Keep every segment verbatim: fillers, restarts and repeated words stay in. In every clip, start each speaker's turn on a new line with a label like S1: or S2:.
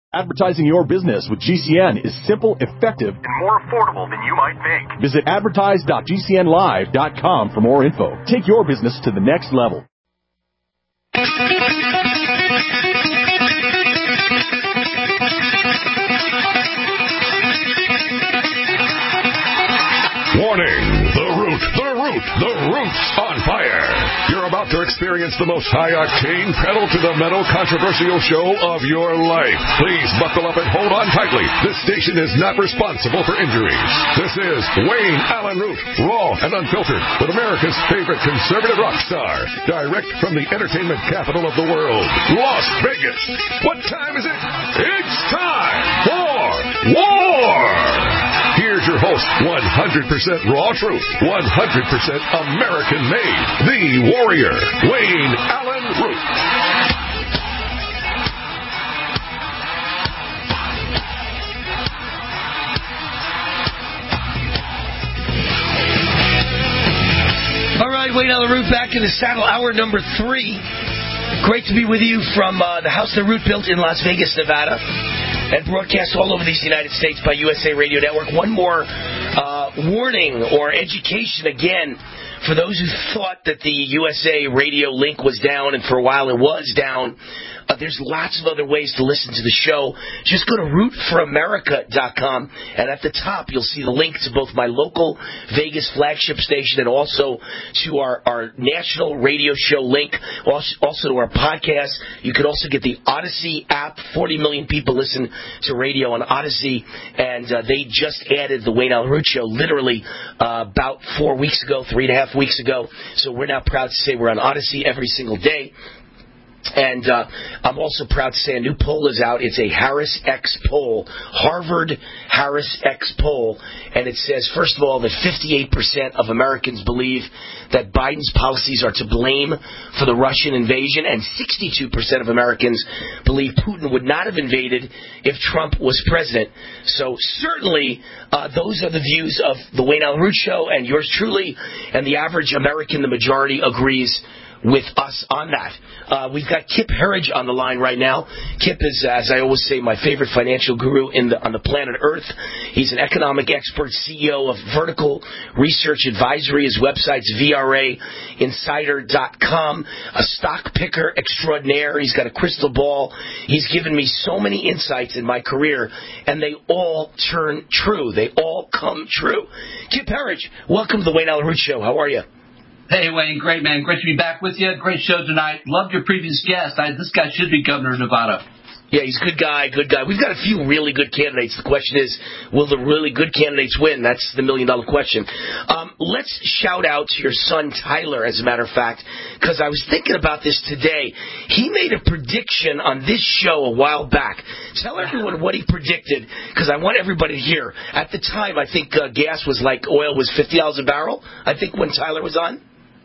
S1: Advertising your business with G C N is simple, effective, and more affordable than you might think. Visit advertise dot g c n live dot com for more info. Take your business to the next level.
S2: Warning! The Root, the Root, the Root's on fire. You're about to experience the most high-octane, pedal-to-the-metal controversial show of your life. Please buckle up and hold on tightly. This station is not responsible for injuries. This is Wayne Allen Root, raw and unfiltered, with America's favorite conservative rock star, direct from the entertainment capital of the world, Las Vegas. What time is it? It's time for war! Here's your host, one hundred percent raw truth, one hundred percent American-made, the warrior, Wayne Allen Root.
S3: All right, Wayne Allen Root back in the saddle, hour number three. Great to be with you from uh, the house the Root built in Las Vegas, Nevada, and broadcast all over these United States by U S A Radio Network. One more uh, warning or education again for those who thought that the U S A Radio link was down, and for a while it was down. Uh, there's lots of other ways to listen to the show. Just go to root for america dot com, and at the top you'll see the link to both my local Vegas flagship station and also to our, our national radio show link, also to our podcast. You could also get the Odyssey app. forty million people listen to radio on Odyssey, and uh, they just added the Wayne Allen Root Show literally uh, about four weeks ago, three and a half weeks ago. So we're now proud to say we're on Odyssey every single day. And uh, I'm also proud to say a new poll is out. It's a Harris X poll, Harvard Harris X poll, and it says, first of all, that fifty-eight percent of Americans believe that Biden's policies are to blame for the Russian invasion, and sixty-two percent of Americans believe Putin would not have invaded if Trump was president. So certainly uh, those are the views of the Wayne Allen Root Show and yours truly, and the average American, the majority, agrees with us on that. Uh, we've got Kip Herriage on the line right now. Kip is, as I always say, my favorite financial guru in the, on the planet Earth. He's an economic expert, C E O of Vertical Research Advisory. His website's V R A insider dot com, a stock picker extraordinaire. He's got a crystal ball. He's given me so many insights in my career, and they all turn true. They all come true. Kip Herriage, welcome to the Wayne Allen Root Show. How are you?
S4: Hey, Wayne, great, man. Great to be back with you. Great show tonight. Loved your previous guest. I, this guy should be governor of Nevada.
S3: Yeah, he's a good guy, good guy. We've got a few really good candidates. The question is, will the really good candidates win? That's the million-dollar question. Um, let's shout out to your son, Tyler, as a matter of fact, because I was thinking about this today. He made a prediction on this show a while back. Tell everyone what he predicted, because I want everybody to hear. At the time, I think uh, gas was like oil was fifty dollars a barrel, I think, when Tyler was on.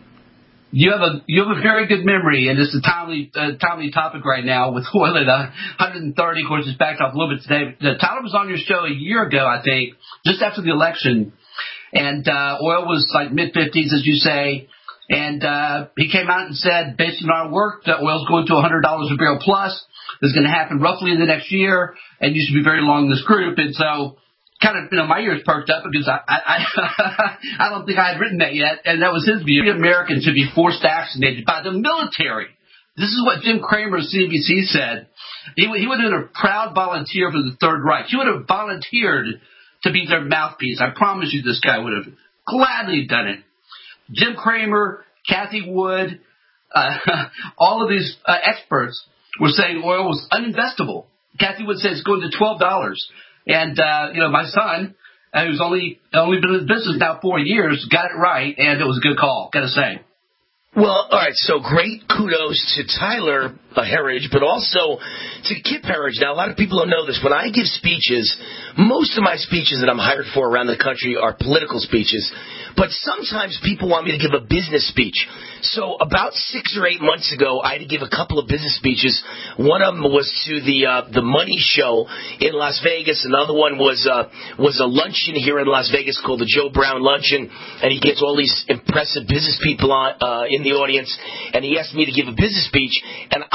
S4: You have a you have a very good memory, and it's a timely uh, timely topic right now with oil at uh, one hundred thirty. Of course, it's backed off a little bit today. Uh, Tyler was on your show a year ago, I think, just after the election, and uh, oil was like mid fifties, as you say. And uh, he came out and said, based on our work, that oil's going to one hundred dollars a barrel plus. It's going to happen roughly in the next year, and you should be very long this group. And so, kind of, you know, my ears perked up because I I, I, I don't think I had written that yet, and that was his view. Americans should be forced vaccinated by the military. This is what Jim Cramer of C N B C said. He, he would have been a proud volunteer for the Third Reich. He would have volunteered to be their mouthpiece. I promise you this guy would have gladly done it. Jim Cramer, Kathy Wood, uh, all of these uh, experts were saying oil was uninvestable. Kathy Wood says it's going to twelve dollars. And, uh, you know, my son, uh, who's only only been in business now four years, got it right, and it was a good call, got to say.
S3: Well, all right, so great kudos to Tyler uh, Herriage, but also to Kip Herriage. Now, a lot of people don't know this. When I give speeches, most of my speeches that I'm hired for around the country are political speeches, but sometimes people want me to give a business speech. So about six or eight months ago, I had to give a couple of business speeches. One of them was to the uh, the Money Show in Las Vegas. Another one was uh, was a luncheon here in Las Vegas called the Joe Brown Luncheon, and he gets all these impressive business people on uh, in the audience, and he asked me to give a business speech, and I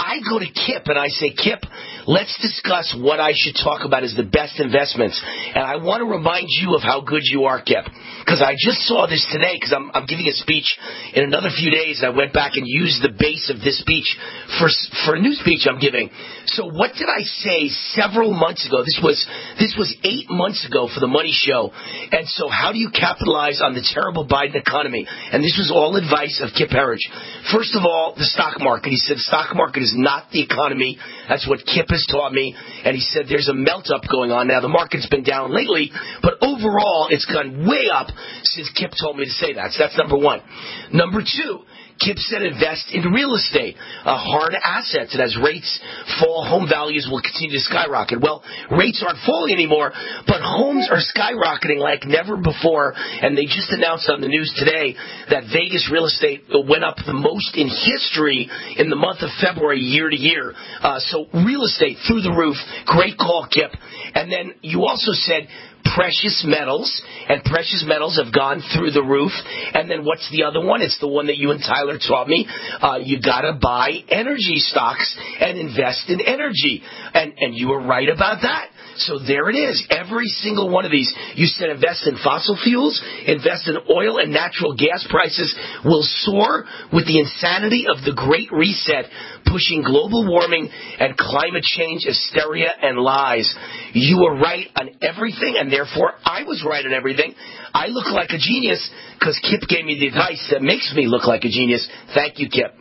S3: I go to Kip and I say, Kip, let's discuss what I should talk about as the best investments. And I want to remind you of how good you are, Kip. Because I just saw this today, because I'm, I'm giving a speech in another few days, and I went back and used the base of this speech for for a new speech I'm giving. So what did I say several months ago? This was this was eight months ago for the Money Show. And so how do you capitalize on the terrible Biden economy? And this was all advice of Kip Herriage. First of all, the stock market. He said the stock market is not the economy. That's what Kip has taught me. And he said there's a melt-up going on. Now, the market's been down lately, but overall it's gone way up since Kip told me to say that. So that's number one. Number two, Kip said invest in real estate, uh, hard assets, and as rates fall, home values will continue to skyrocket. Well, rates aren't falling anymore, but homes are skyrocketing like never before, and they just announced on the news today that Vegas real estate went up the most in history in the month of February year to year. Uh, so real estate through the roof. Great call, Kip. And then you also said precious metals, and precious metals have gone through the roof. And then what's the other one? It's the one that you and Tyler taught me. Uh, you got to buy energy stocks and invest in energy. And, and you were right about that. So there it is. Every single one of these. You said invest in fossil fuels, invest in oil and natural gas prices will soar with the insanity of the Great Reset, pushing global warming and climate change hysteria and lies. You were right on everything, and therefore I was right on everything. I look like a genius because Kip gave me the advice that makes me look like a genius. Thank you, Kip.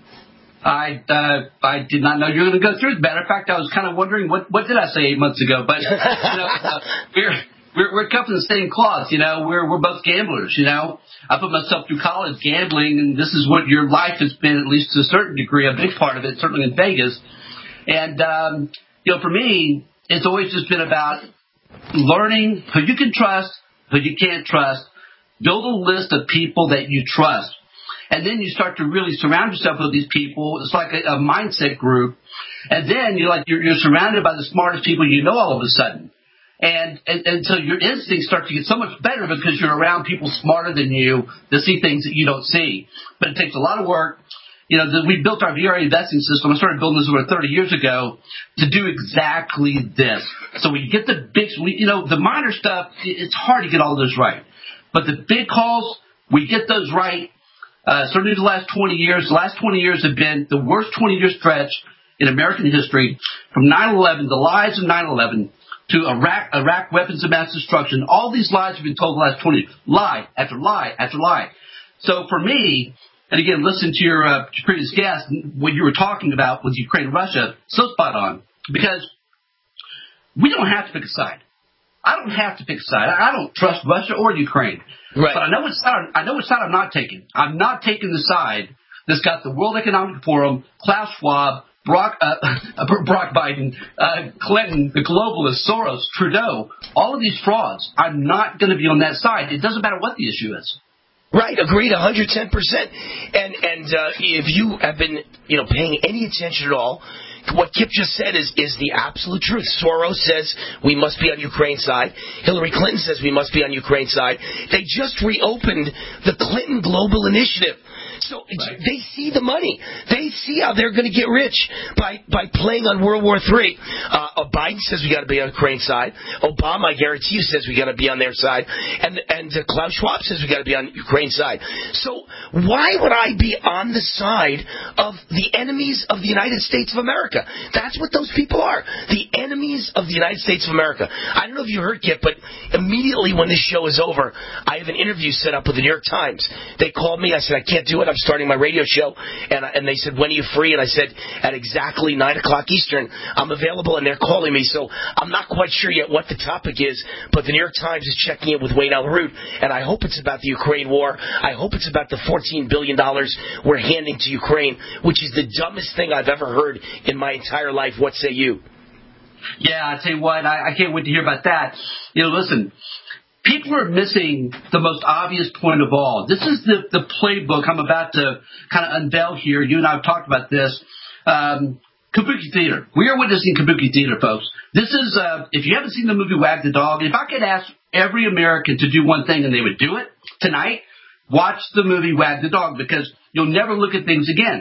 S4: I uh, I did not know you were going to go through it. Matter of fact, I was kind of wondering what what did I say eight months ago. But you know, uh, we're we're we're cut from the same cloth. You know, we're we're both gamblers. You know, I put myself through college gambling, and this is what your life has been, at least to a certain degree, a big part of it, certainly in Vegas. And um, you know, for me, it's always just been about learning who you can trust, who you can't trust. Build a list of people that you trust. And then you start to really surround yourself with these people. It's like a, a mindset group. And then you're like you're, you're surrounded by the smartest people you know all of a sudden. And, and and so your instincts start to get so much better because you're around people smarter than you that see things that you don't see. But it takes a lot of work. You know, the, we built our V R A investing system. I started building this over thirty years ago to do exactly this. So we get the big, we, you know, the minor stuff, it's hard to get all those right. But the big calls, we get those right. Uh, certainly the last twenty years. The last twenty years have been the worst twenty-year stretch in American history, from nine eleven, the lies of nine eleven, to Iraq, Iraq weapons of mass destruction. All these lies have been told the last twenty years. Lie after lie after lie. So for me, and again, listen to your, uh, your previous guest, what you were talking about with Ukraine and Russia, so spot on. Because we don't have to pick a side. I don't have to pick a side. I don't trust Russia or Ukraine. Right. But I know which side. I know which side I'm not taking. I'm not taking the side that's got the World Economic Forum, Klaus Schwab, Brock, uh, Brock Biden, uh, Clinton, the globalists, Soros, Trudeau, all of these frauds. I'm not going to be on that side. It doesn't matter what the issue is.
S3: Right, agreed, one hundred ten percent. And and uh, if you have been, you know, paying any attention at all, what Kip just said is, is the absolute truth. Soros says we must be on Ukraine's side. Hillary Clinton says we must be on Ukraine's side. They just reopened the Clinton Global Initiative. So right. They see the money. They see how they're going to get rich by, by playing on World War Three. Uh, Biden says we got to be on Ukraine's side. Obama, I guarantee you, says we got to be on their side. And and uh, Klaus Schwab says we got to be on Ukraine's side. So why would I be on the side of the enemies of the United States of America? That's what those people are. The enemies of the United States of America. I don't know if you heard, Kip, but immediately when this show is over, I have an interview set up with the New York Times. They called me. I said, I can't do it. I'm starting my radio show. And, and they said, when are you free? And I said, at exactly nine o'clock Eastern, I'm available, and they're calling me. So I'm not quite sure yet what the topic is, but the New York Times is checking in with Wayne Allyn Root, and I hope it's about the Ukraine war. I hope it's about the fourteen billion dollars we're handing to Ukraine, which is the dumbest thing I've ever heard in my entire life. What say you?
S4: Yeah, I tell you what, I, I can't wait to hear about that. You know, listen, people are missing the most obvious point of all. This is the, the playbook I'm about to kind of unveil here. You and I have talked about this. Um, Kabuki Theater. We are witnessing Kabuki Theater, folks. This is, uh, if you haven't seen the movie Wag the Dog, if I could ask every American to do one thing and they would do it tonight, watch the movie Wag the Dog, because you'll never look at things again.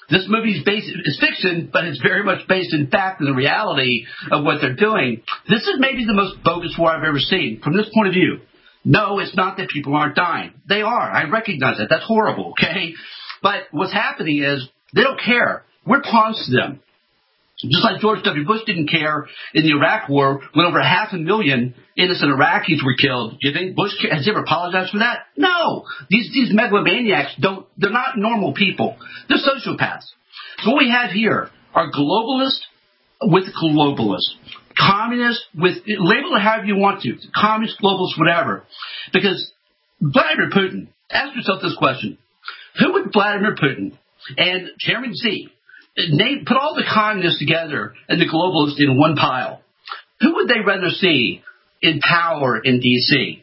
S4: This movie is based, it's fiction, but it's very much based in fact in the reality of what they're doing. This is maybe the most bogus war I've ever seen from this point of view. No, it's not that people aren't dying. They are. I recognize that. That's horrible, okay? But what's happening is they don't care. We're pawns to them. Just like George W. Bush didn't care in the Iraq War when over half a million innocent Iraqis were killed. Do you think Bush has he ever apologized for that? No. These these megalomaniacs don't. They're not normal people. They're sociopaths. So what we have here are globalists with globalists, communists with label it however you want to, communist, globalist, whatever. Because Vladimir Putin. Ask yourself this question: who would Vladimir Putin and Chairman Xi name, put all the communists together and the globalists in one pile? Who would they rather see in power in D C?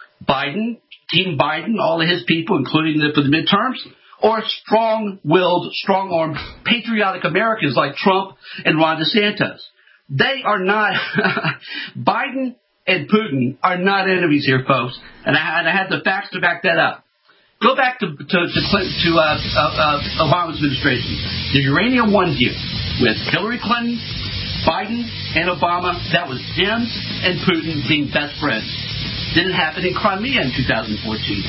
S4: Biden, Team Biden, all of his people, including the, for the midterms, or strong-willed, strong-armed, patriotic Americans like Trump and Ron DeSantis? They are not – Biden and Putin are not enemies here, folks, and I, and I have the facts to back that up. Go back to to to, to uh, uh, uh, Obama's administration. The Uranium One deal with Hillary Clinton, Biden, and Obama. That was Dems and Putin being best friends. Didn't happen in Crimea in two thousand fourteen.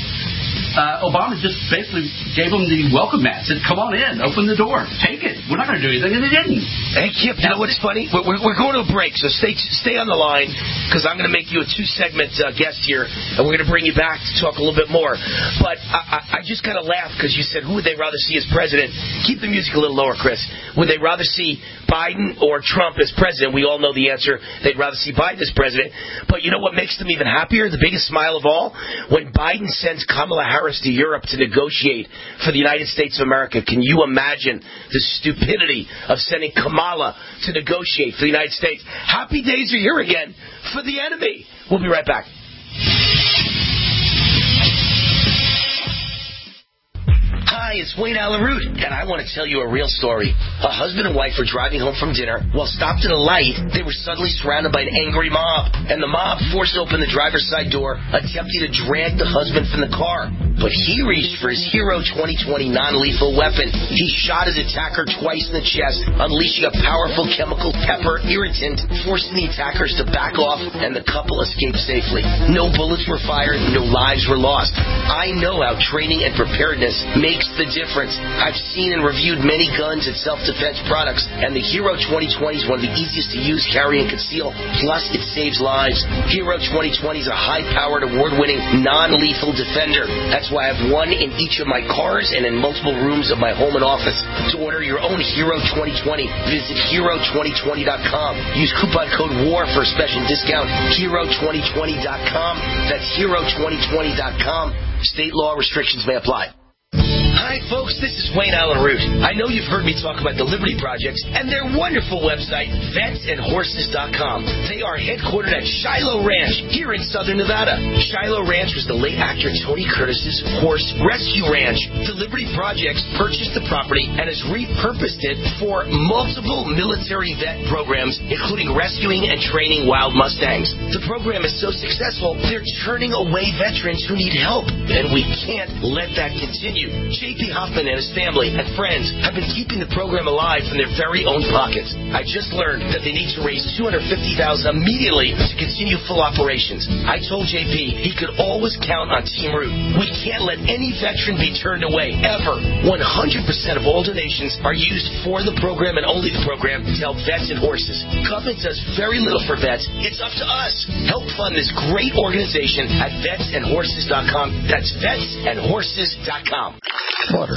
S4: Uh, Obama just basically gave them the welcome mat. Said, "Come on in, open the door, take it. We're not going to do anything," and they didn't.
S3: Hey, Kip, you know what's funny? We're, we're going to a break, so stay stay on the line because I'm going to make you a two-segment uh, guest here, and we're going to bring you back to talk a little bit more. But I, I, I just kind of laughed because you said, who would they rather see as president? Keep the music a little lower, Chris. Would they rather see Biden or Trump as president? We all know the answer. They'd rather see Biden as president. But you know what makes them even happier? The biggest smile of all? When Biden sends Kamala Harris to Europe to negotiate for the United States of America. Can you imagine the stupidity of sending Kamala to negotiate for the United States? Happy days are here again for the enemy. We'll be right back. Hi, it's Wayne Allyn Root, and I want to tell you a real story. A husband and wife were driving home from dinner. While stopped at a light, they were suddenly surrounded by an angry mob, and the mob forced open the driver's side door, attempting to drag the husband from the car. But he reached for his Hero twenty twenty non-lethal weapon. He shot his attacker twice in the chest, unleashing a powerful chemical pepper irritant, forcing the attackers to back off, and the couple escaped safely. No bullets were fired, no lives were lost. I know how training and preparedness makes the difference. I've seen and reviewed many guns and self-defense products, and the Hero twenty twenty is one of the easiest to use, carry, and conceal. Plus, it saves lives. Hero twenty twenty is a high-powered, award-winning, non-lethal defender. That's why I have one in each of my cars and in multiple rooms of my home and office. To order your own Hero twenty twenty, visit hero twenty twenty dot com. Use coupon code WAR for a special discount. hero twenty twenty dot com. That's hero twenty twenty dot com. State law restrictions may apply. Hi, folks. This is Wayne Allyn Root. I know you've heard me talk about the Liberty Projects and their wonderful website, vets and horses dot com. They are headquartered at Shiloh Ranch here in southern Nevada. Shiloh Ranch was the late actor Tony Curtis's horse rescue ranch. The Liberty Projects purchased the property and has repurposed it for multiple military vet programs, including rescuing and training wild Mustangs. The program is so successful, they're turning away veterans who need help, and we can't let that continue. J P Hoffman and his family and friends have been keeping the program alive from their very own pockets. I just learned that they need to raise two hundred fifty thousand dollars immediately to continue full operations. I told J P he could always count on Team Root. We can't let any veteran be turned away, ever. one hundred percent of all donations are used for the program and only the program to help vets and horses. Government does very little for vets. It's up to us. Help fund this great organization at vets and horses dot com. That's vets and horses dot com.
S5: Water.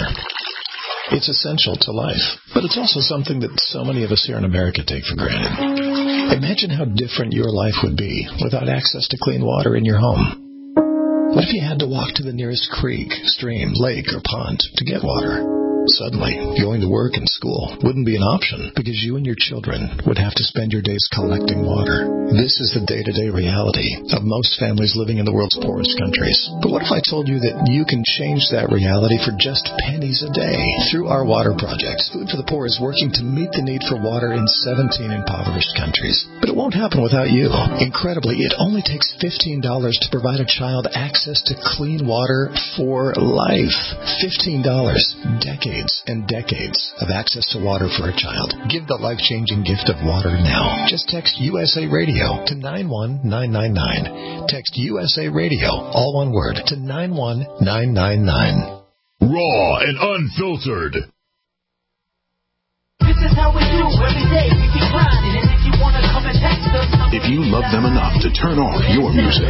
S5: It's essential to life, but it's also something that so many of us here in America take for granted. Imagine how different your life would be without access to clean water in your home. What if you had to walk to the nearest creek, stream, lake, or pond to get water? Suddenly, going to work and school wouldn't be an option because you and your children would have to spend your days collecting water. This is the day-to-day reality of most families living in the world's poorest countries. But what if I told you that you can change that reality for just pennies a day through our water project? Food for the Poor is working to meet the need for water in seventeen impoverished countries. But it won't happen without you. Incredibly, it only takes fifteen dollars to provide a child access to clean water for life. fifteen dollars. Decades decades and decades of access to water for a child. Give the life-changing gift of water now. Just text U S A Radio to nine one nine nine nine. Text U S A Radio, all one word, to nine one nine nine nine.
S2: Raw and unfiltered.
S6: This is how we do every day. We be grinding, and if you want to come and text us,
S1: if you love them enough to turn on your music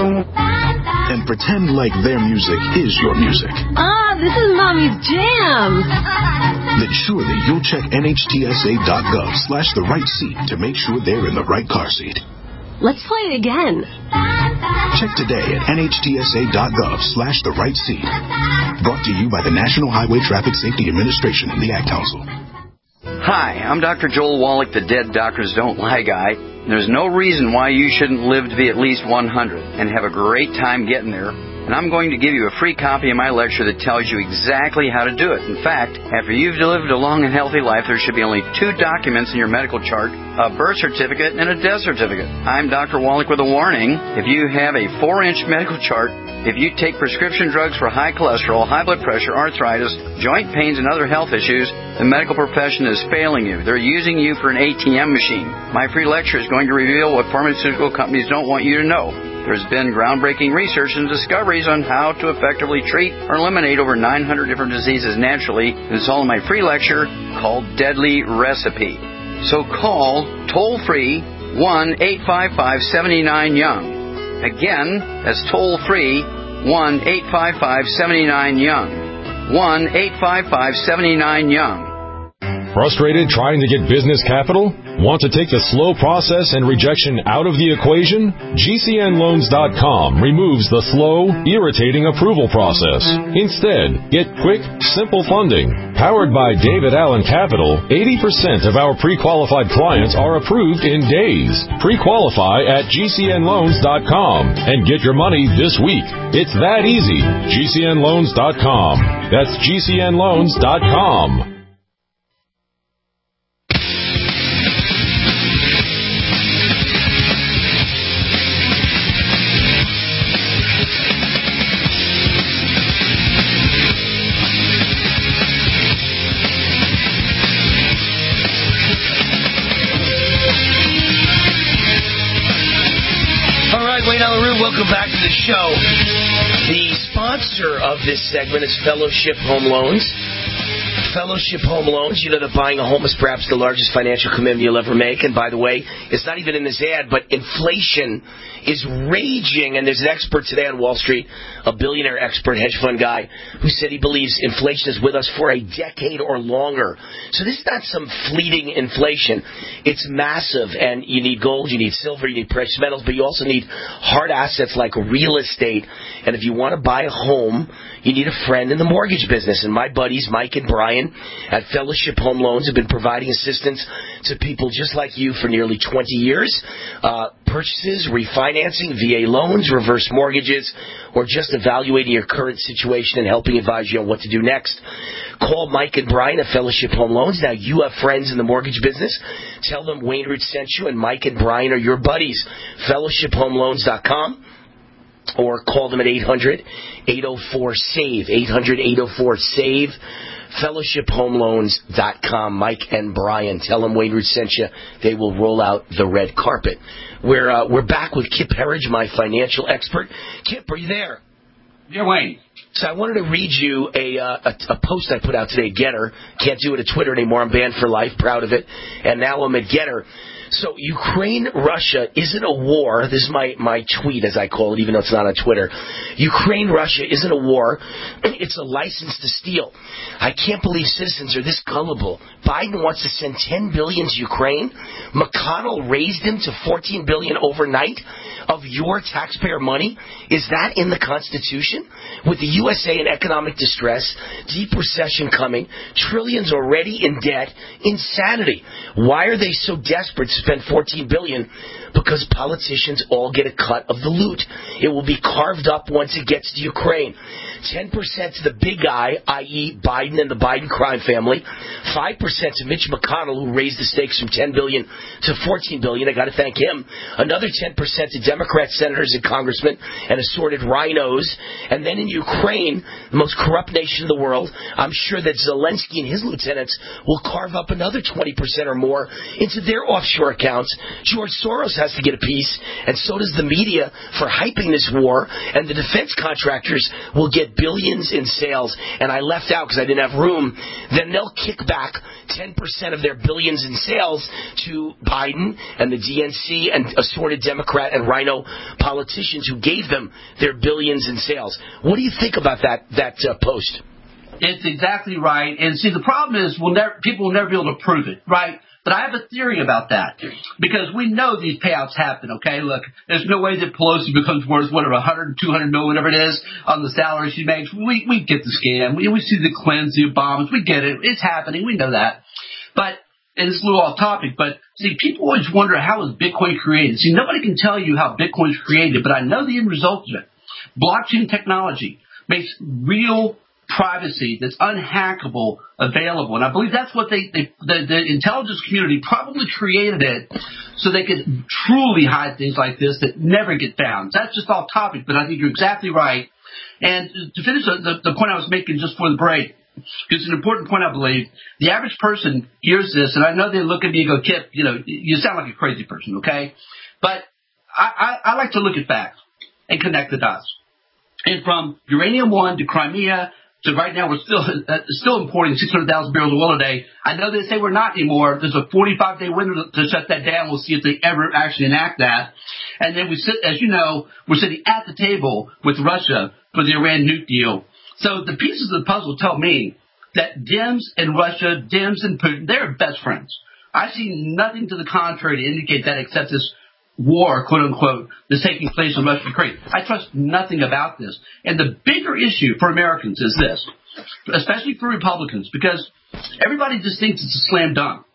S1: and pretend like their music is your music.
S7: Ah, this is Mommy's jam.
S1: Then surely you'll check N H T S A dot gov slash the right seat to make sure they're in the right car seat.
S7: Let's play it again.
S1: Check today at N H T S A dot gov slash the right seat. Brought to you by the National Highway Traffic Safety Administration and the Ad Council.
S8: Hi, I'm Doctor Joel Wallach, the Dead Doctors Don't Lie guy. There's no reason why you shouldn't live to be at least one hundred and have a great time getting there. And I'm going to give you a free copy of my lecture that tells you exactly how to do it. In fact, after you've lived a long and healthy life, there should be only two documents in your medical chart, a birth certificate and a death certificate. I'm Doctor Wallach with a warning. If you have a four-inch medical chart, if you take prescription drugs for high cholesterol, high blood pressure, arthritis, joint pains, and other health issues, the medical profession is failing you. They're using you for an A T M machine. My free lecture is going to reveal what pharmaceutical companies don't want you to know. There's been groundbreaking research and discoveries on how to effectively treat or eliminate over nine hundred different diseases naturally. It's all in my free lecture called Deadly Recipe. So call toll-free one eight five five seven nine young. Again, that's toll-free one eight five five seven nine young. one eight five five seven nine young.
S9: Frustrated trying to get business capital? Want to take the slow process and rejection out of the equation? G C N loans dot com removes the slow, irritating approval process. Instead, get quick, simple funding. Powered by David Allen Capital, eighty percent of our pre-qualified clients are approved in days. Pre-qualify at G C N loans dot com and get your money this week. It's that easy. G C N loans dot com. That's G C N loans dot com.
S3: Welcome back to the show. The sponsor of this segment is Fellowship Home Loans. Fellowship Home Loans, you know that buying a home is perhaps the largest financial commitment you'll ever make. And by the way, it's not even in this ad, but inflation is raging. And there's an expert today on Wall Street, a billionaire expert, hedge fund guy, who said he believes inflation is with us for a decade or longer. So this is not some fleeting inflation. It's massive. And you need gold, you need silver, you need precious metals, but you also need hard assets like real estate. And if you want to buy a home, you need a friend in the mortgage business. And my buddies, Mike and Brian, at Fellowship Home Loans have been providing assistance to people just like you for nearly twenty years. Uh, purchases, refinancing, V A loans, reverse mortgages, or just evaluating your current situation and helping advise you on what to do next. Call Mike and Brian at Fellowship Home Loans. Now, you have friends in the mortgage business. Tell them Wayne Root sent you, and Mike and Brian are your buddies. fellowship home loans dot com. Or call them at eight hundred eight oh four SAVE, eight hundred eight oh four SAVE, fellowship home loans dot com. Mike and Brian, tell them Wayne Root sent you. They will roll out the red carpet. We're, uh, we're back with Kip Herridge, my financial expert. Kip, are you there?
S4: Yeah, Wayne.
S3: So I wanted to read you a, uh, a, a post I put out today at Getter. Can't do it at Twitter anymore. I'm banned for life, proud of it. And now I'm at Getter. So Ukraine-Russia isn't a war. This is my, my tweet, as I call it, even though it's not on Twitter. Ukraine-Russia isn't a war. It's a license to steal. I can't believe citizens are this gullible. Biden wants to send ten billion dollars to Ukraine. McConnell raised him to fourteen billion dollars overnight of your taxpayer money. Is that in the Constitution? With the U S A in economic distress, deep recession coming, trillions already in debt, insanity. Why are they so desperate to spend fourteen billion dollars because politicians all get a cut of the loot. It will be carved up once it gets to Ukraine. ten percent to the big guy, that is. Biden and the Biden crime family. five percent to Mitch McConnell, who raised the stakes from ten billion dollars to fourteen billion dollars. I got to thank him. Another ten percent to Democrat senators and congressmen and assorted rhinos. And then in Ukraine, the most corrupt nation in the world, I'm sure that Zelensky and his lieutenants will carve up another twenty percent or more into their offshore accounts. George Soros has to get a piece, and so does the media for hyping this war, and the defense contractors will get billions in sales. And I left out because I didn't have room. Then they'll kick back ten percent of their billions in sales to Biden and the D N C and assorted Democrat and rhino politicians who gave them their billions in sales. What do you think about that that uh, post?
S4: It's exactly right. And see, the problem is we'll never, people will never be able to prove it, right? But I have a theory about that because we know these payouts happen, okay? Look, there's no way that Pelosi becomes worth, whatever, one hundred, two hundred million, whatever it is, on the salary she makes. We we get the scam. We, we see the Clintons, the Obamas. We get it. It's happening. We know that. But, and it's a little off topic, but see, people always wonder how is Bitcoin created. See, nobody can tell you how Bitcoin's created, but I know the end result of it. Blockchain technology makes real privacy that's unhackable available. And I believe that's what they, they the, the intelligence community probably created it so they could truly hide things like this that never get found. That's just off topic, but I think you're exactly right. And to finish the, the point I was making just before the break, because it's an important point, I believe, the average person hears this, and I know they look at me and go, Kip, you know, you sound like a crazy person, okay? But I, I, I like to look at facts and connect the dots. And from Uranium One to Crimea, so right now we're still uh, still importing six hundred thousand barrels of oil a day. I know they say we're not anymore. There's a forty-five day window to, to shut that down. We'll see if they ever actually enact that. And then we sit, as you know, we're sitting at the table with Russia for the Iran nuke deal. So the pieces of the puzzle tell me that Dems and Russia, Dems and Putin, they're best friends. I see nothing to the contrary to indicate that except this war, quote unquote, that's taking place in Russia and Ukraine. I trust nothing about this. And the bigger issue for Americans is this, especially for Republicans, because everybody just thinks it's a slam dunk.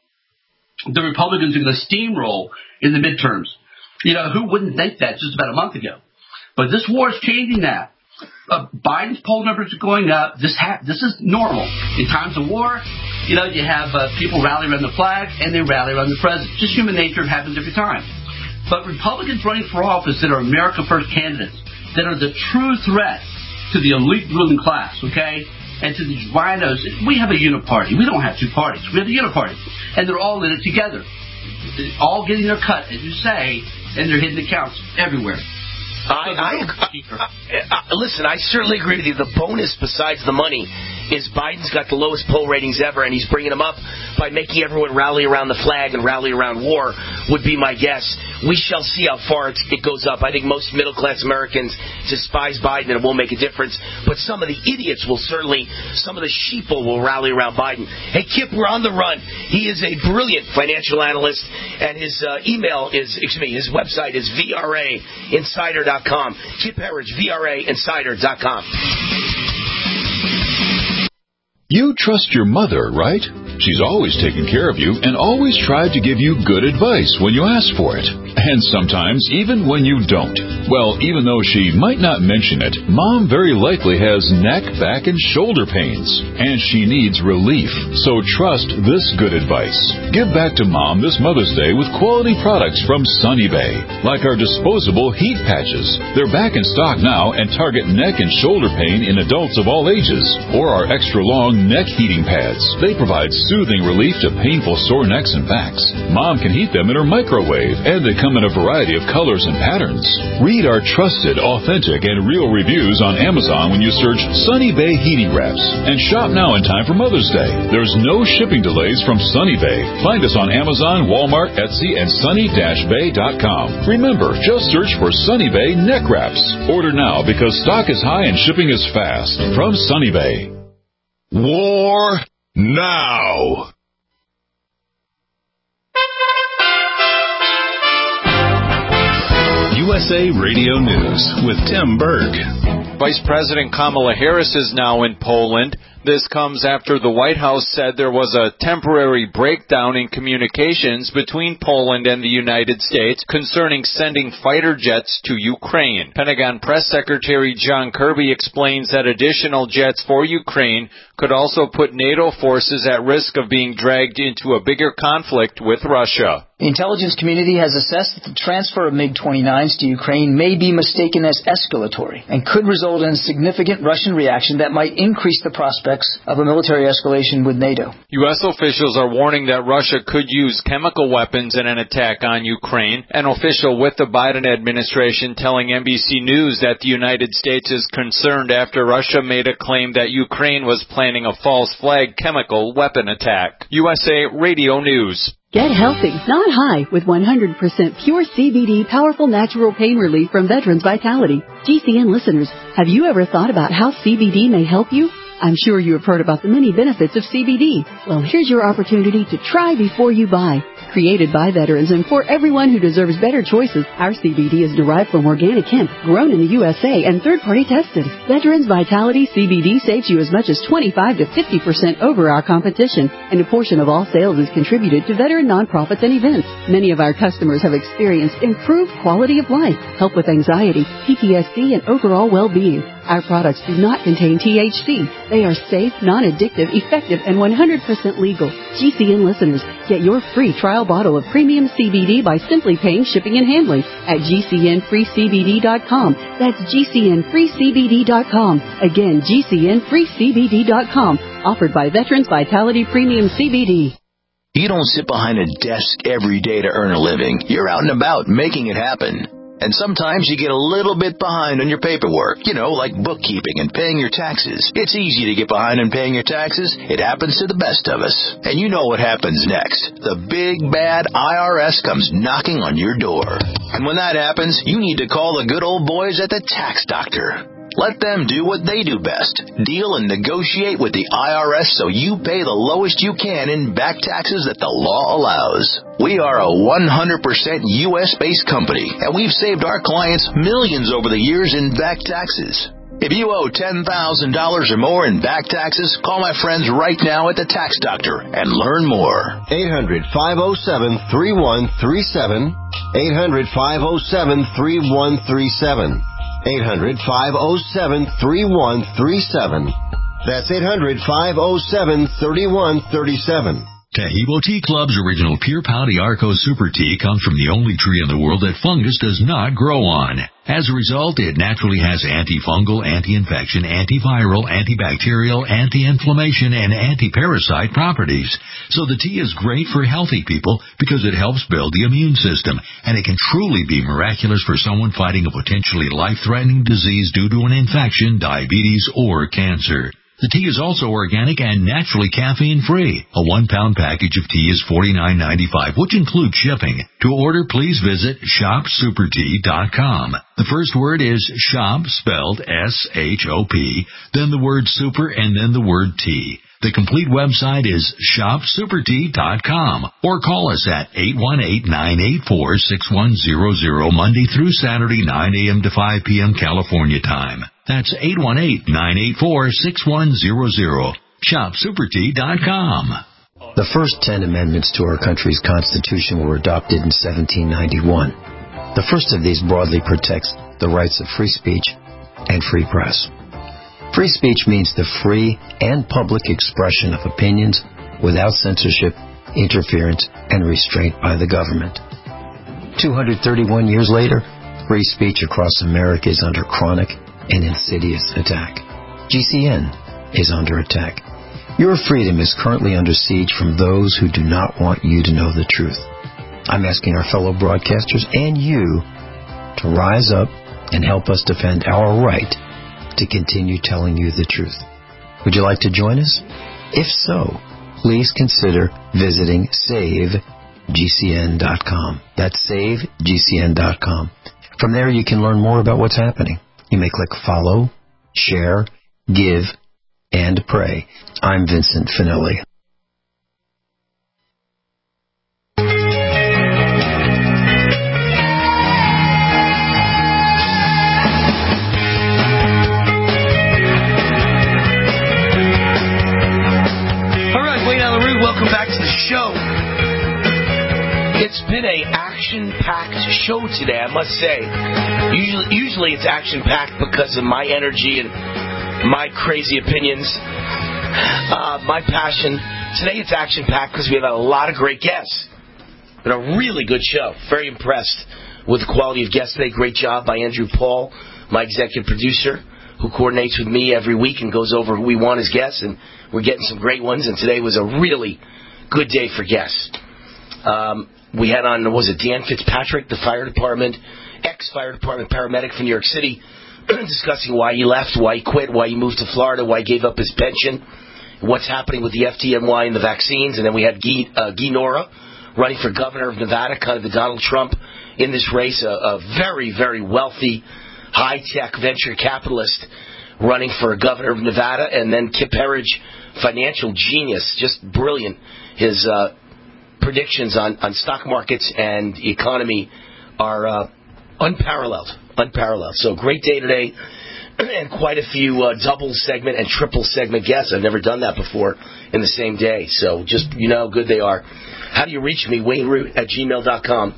S4: The Republicans are going to steamroll in the midterms. You know, who wouldn't think that just about a month ago? But this war is changing that. Uh, Biden's poll numbers are going up. This ha- this is normal. In times of war, you know, you have uh, people rally around the flag and they rally around the president. Just human nature. It happens every time. But Republicans running for office that are America First candidates, that are the true threat to the elite ruling class, okay, and to these rhinos. We have a uniparty. We don't have two parties. We have a uniparty. And they're all in it together, all getting their cut, as you say, and they're hidden accounts everywhere.
S3: I, I, I, I, listen, I certainly agree with you. The bonus besides the money is Biden's got the lowest poll ratings ever, and he's bringing them up by making everyone rally around the flag and rally around war, would be my guess. We shall see how far it, it goes up. I think most middle-class Americans despise Biden, and it won't make a difference. But some of the idiots will certainly, some of the sheeple will rally around Biden. Hey, Kip, we're on the run. He is a brilliant financial analyst, and his uh, email is, excuse me, his website is V R A insider dot com. Kip Herridge, V R A insider dot com.
S10: You trust your mother, right? She's always taken care of you and always tried to give you good advice when you ask for it. And sometimes even when you don't. Well, even though she might not mention it, Mom very likely has neck, back, and shoulder pains. And she needs relief. So trust this good advice. Give back to Mom this Mother's Day with quality products from Sunny Bay. Like our disposable heat patches. They're back in stock now and target neck and shoulder pain in adults of all ages. Or our extra long neck heating pads. They provide soothing relief to painful sore necks and backs. Mom can heat them in her microwave, and they come in a variety of colors and patterns. Read our trusted, authentic, and real reviews on Amazon when you search Sunny Bay Heating Wraps, and shop now in time for Mother's Day. There's no shipping delays from Sunny Bay. Find us on Amazon, Walmart, Etsy, and sunny dash bay dot com. Remember, just search for Sunny Bay Neck Wraps. Order now because stock is high and shipping is fast. From Sunny Bay.
S2: War now.
S11: U S A Radio News with Tim Berg.
S12: Vice President Kamala Harris is now in Poland.
S11: This comes after the White House said there was a temporary breakdown in communications between Poland and the United States concerning sending fighter jets to Ukraine. Pentagon Press Secretary John Kirby explains that additional jets for Ukraine could also put NATO forces at risk of being dragged into a bigger conflict with Russia.
S12: The intelligence community has assessed that the transfer of MiG twenty-nines to Ukraine may be mistaken as escalatory and could result in a significant Russian reaction that might increase the prospects of a military escalation with NATO.
S11: U S officials are warning that Russia could use chemical weapons in an attack on Ukraine. An official with the Biden administration telling N B C News that the United States is concerned after Russia made a claim that Ukraine was planning a false flag chemical weapon attack. U S A Radio News.
S13: Get healthy, not high, with one hundred percent pure C B D powerful natural pain relief from Veterans Vitality. G C N listeners, have you ever thought about how C B D may help you? I'm sure you have heard about the many benefits of C B D. Well, here's your opportunity to try before you buy. Created by veterans and for everyone who deserves better choices, our C B D is derived from organic hemp, grown in the U S A and third-party tested. Veterans Vitality C B D saves you as much as twenty-five to fifty percent over our competition, and a portion of all sales is contributed to veteran nonprofits and events. Many of our customers have experienced improved quality of life, help with anxiety, P T S D, and overall well-being. Our products do not contain T H C. They are safe, non-addictive, effective, and one hundred percent legal. G C N listeners, get your free trial bottle of premium C B D by simply paying shipping and handling at G C N free C B D dot com. That's G C N free C B D dot com. Again, G C N free C B D dot com. Offered by Veterans Vitality Premium C B D.
S14: You don't sit behind a desk every day to earn a living. You're out and about making it happen. And sometimes you get a little bit behind on your paperwork, you know, like bookkeeping and paying your taxes. It's easy to get behind on paying your taxes. It happens to the best of us. And you know what happens next. The big, bad I R S comes knocking on your door. And when that happens, you need to call the good old boys at the Tax Doctor. Let them do what they do best. Deal and negotiate with the I R S so you pay the lowest you can in back taxes that the law allows. We are a one hundred percent U S-based company, and we've saved our clients millions over the years in back taxes. If you owe ten thousand dollars or more in back taxes, call my friends right now at the Tax Doctor and learn more.
S15: eight hundred, five oh seven, three one three seven. eight hundred, five oh seven, three one three seven. eight hundred, five oh seven, three one three seven. That's eight hundred, five oh seven, three one three seven.
S16: Taheebo Tea Club's original Pure Pau D'Arco Super Tea comes from the only tree in the world that fungus does not grow on. As a result, it naturally has antifungal, anti-infection, antiviral, antibacterial, anti-inflammation, and anti-parasite properties. So the tea is great for healthy people because it helps build the immune system, and it can truly be miraculous for someone fighting a potentially life-threatening disease due to an infection, diabetes, or cancer. The tea is also organic and naturally caffeine-free. A one-pound package of tea is forty-nine ninety-five, which includes shipping. To order, please visit shop super tea dot com. The first word is shop, spelled S H O P, then the word super, and then the word tea. The complete website is shop super tea dot com, or call us at eight one eight, nine eight four, six one zero zero Monday through Saturday, nine a.m. to five p.m. California time. That's eight one eight, nine eight four, six one zero zero. shop super tea dot com.
S5: The first ten amendments to our country's Constitution were adopted in seventeen ninety-one. The first of these broadly protects the rights of free speech and free press. Free speech means the free and public expression of opinions without censorship, interference, and restraint by the government. two hundred thirty-one years later, free speech across America is under chronic and insidious attack. G C N is under attack. Your freedom is currently under siege from those who do not want you to know the truth. I'm asking our fellow broadcasters and you to rise up and help us defend our right to continue telling you the truth. Would you like to join us? If so, please consider visiting save G C N dot com. That's save G C N dot com. From there, you can learn more about what's happening. You may click follow, share, give, and pray. I'm Vincent Finelli.
S3: action-packed show today, I must say. Usually, usually it's action-packed because of my energy and my crazy opinions, uh, my passion. Today it's action-packed because we have a lot of great guests. Been a really good show. Very impressed with the quality of guests today. Great job by Andrew Paul, my executive producer, who coordinates with me every week and goes over who we want as guests, and we're getting some great ones, and today was a really good day for guests. Um, we had on, was it Dan Fitzpatrick, the fire department, ex-fire department paramedic from New York City, discussing why he left, why he quit, why he moved to Florida, why he gave up his pension, what's happening with the F D N Y and the vaccines. And then we had Guy, uh, Guy Nora running for governor of Nevada, kind of the Donald Trump in this race, a, a very, very wealthy, high-tech venture capitalist running for governor of Nevada. And then Kip Herridge, financial genius, just brilliant. His uh, predictions on, on stock markets and the economy are uh, unparalleled. Unparalleled. So great day today, and quite a few uh, double segment and triple segment guests. I've never done that before in the same day. So just, you know how good they are. How do you reach me? Wayne Root at gmail dot com.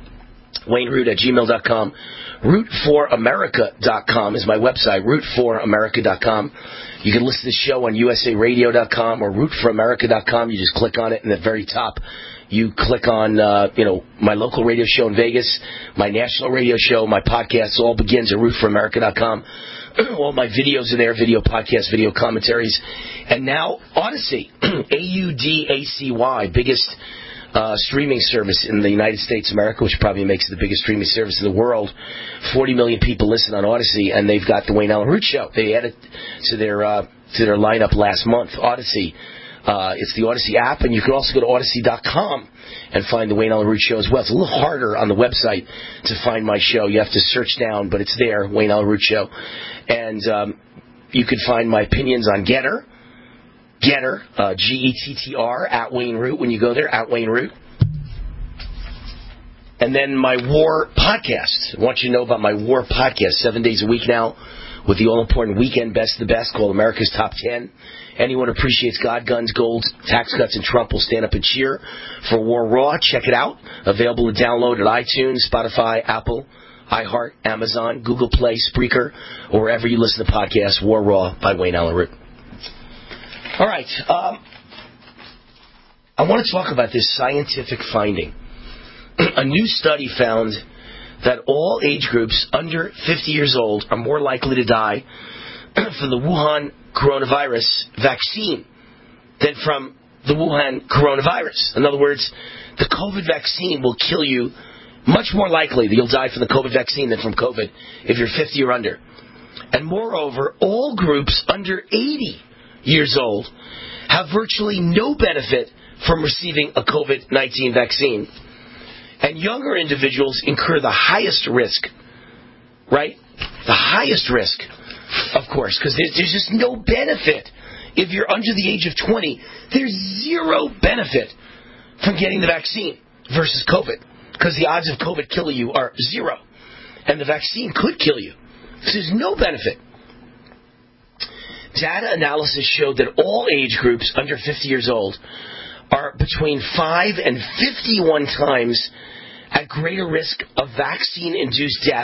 S3: Wayne Root at gmail dot com. root for america dot com is my website, root for america dot com. You can listen to the show on u s a radio dot com or root for america dot com. You just click on it, and at the very top, you click on, uh, you know, my local radio show in Vegas, my national radio show, my podcast. All begins at root for america dot com. All my videos are there, video podcasts, video commentaries. And now Odyssey, A U D A C Y, biggest uh, streaming service in the United States of America, which probably makes it the biggest streaming service in the world. forty million people listen on Odyssey, and they've got the Wayne Allen Root Show. They added to their, uh, to their lineup last month, Odyssey. Uh, it's the Odyssey app, and you can also go to Odyssey dot com and find the Wayne Allen Root Show as well. It's a little harder on the website to find my show. You have to search down, but it's there, Wayne Allen Root Show. And um, you can find my opinions on Getter, Getter, uh, G E T T R, at Wayne Root, when you go there, at Wayne Root. And then my War podcast. I want you to know about my War podcast, seven days a week now, with the all-important weekend Best of the Best called America's Top ten. Anyone who appreciates God, guns, gold, tax cuts, and Trump will stand up and cheer for War Raw. Check it out. Available to download at iTunes, Spotify, Apple, iHeart, Amazon, Google Play, Spreaker, or wherever you listen to podcasts. War Raw by Wayne Allen Root. All right. Um, I want to talk about this scientific finding. A new study found that all age groups under fifty years old are more likely to die from the Wuhan coronavirus vaccine than from the Wuhan coronavirus. In other words, the COVID vaccine will kill you much more likely that you'll die from the COVID vaccine than from COVID if you're fifty or under. And moreover, all groups under eighty years old have virtually no benefit from receiving a COVID nineteen vaccine. And younger individuals incur the highest risk, right? The highest risk, of course, because there's, there's just no benefit. If you're under the age of twenty, there's zero benefit from getting the vaccine versus COVID, because the odds of COVID killing you are zero, and the vaccine could kill you. So there's no benefit. Data analysis showed that all age groups under fifty years old are between five and fifty-one times at greater risk of vaccine-induced death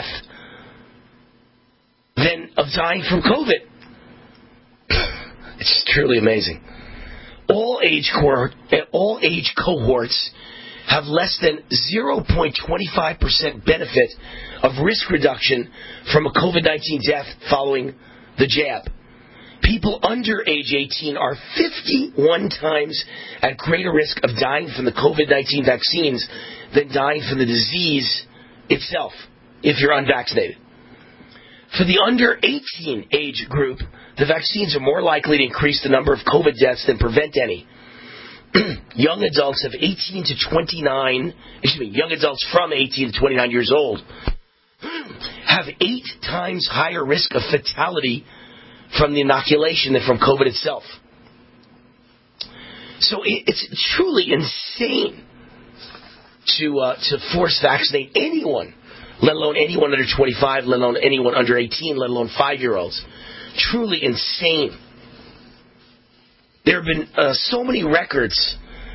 S3: than of dying from COVID. It's truly amazing. All age cohort, all age cohorts have less than zero point two five percent benefit of risk reduction from a COVID nineteen death following the jab. People under age eighteen are fifty-one times at greater risk of dying from the COVID nineteen vaccines than dying from the disease itself, if you're unvaccinated. For the under eighteen age group, the vaccines are more likely to increase the number of COVID deaths than prevent any. Young adults of eighteen to twenty-nine, excuse me, young adults from eighteen to twenty-nine years old have eight times higher risk of fatality from the inoculation than from COVID itself. So it's truly insane to uh, to force vaccinate anyone, let alone anyone under twenty-five, let alone anyone under eighteen, let alone five-year-olds. Truly insane. There have been uh, so many records of